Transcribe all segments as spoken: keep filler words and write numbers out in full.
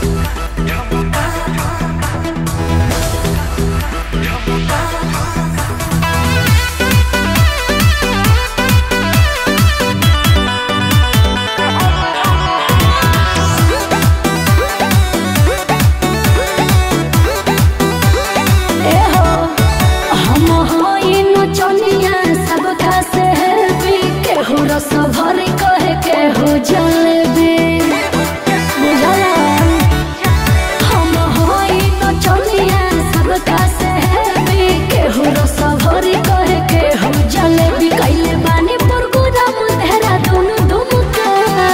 भरी कहे के हो जलेबी बुझला हम होई न चलिया सबका से भी के हो रस भरी कहे के हो जलेबी कइले बानी प्रोग्राम तेरा दोनों दुमुका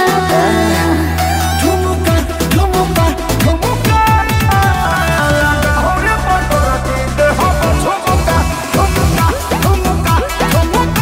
झुमुका झुमुका झुमुका हो रे पटरती दे हो झुमुका झुमुका झुमुका झुमुका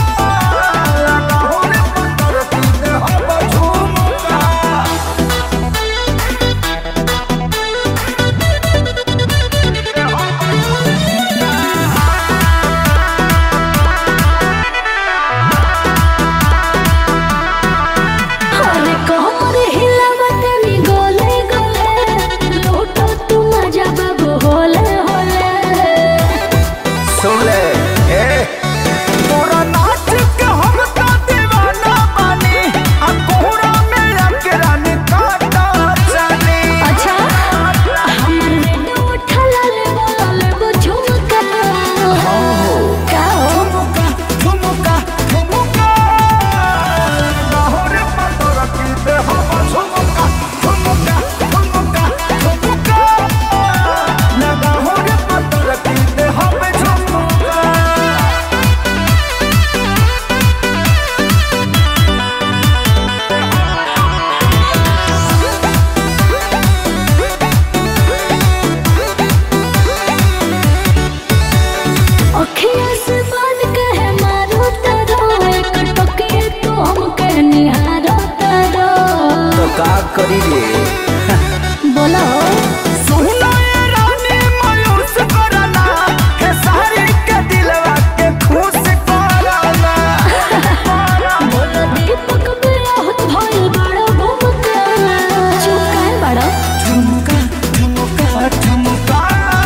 करी रे बोलो सुना ये रानी मायूस करना है सारी के दिलवा के खुश करना बोलो दीपक बहुत भइल बड़ा भूमिका चुकाए बड़ा झुमका झुमका झुमका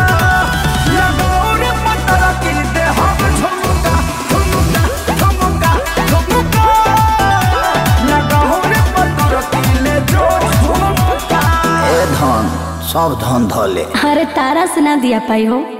लगौर पतर की दे हम झुमका झुमका झुमका झुमका लगौर पतर की ले जो सब धन धले। अरे तारा से ना दिया पाई हो।